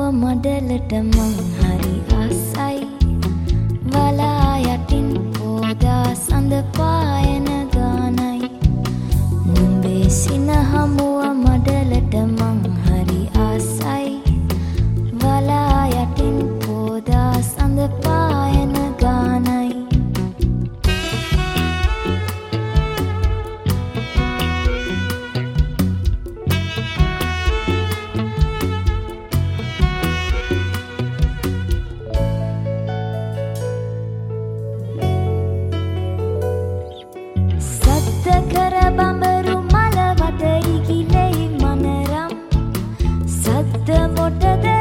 මඩලට මං හරි ආසයි වලා යටින් පොදා සඳ පායන ගානයි නුඹේ සින හමුව මඩලට මං හරි ආසයි වලා යටින් පොදා සඳ පායන ගානයි කර බඹරු මල වටයි ගිලෙයි මනරම් සද්ද මොටද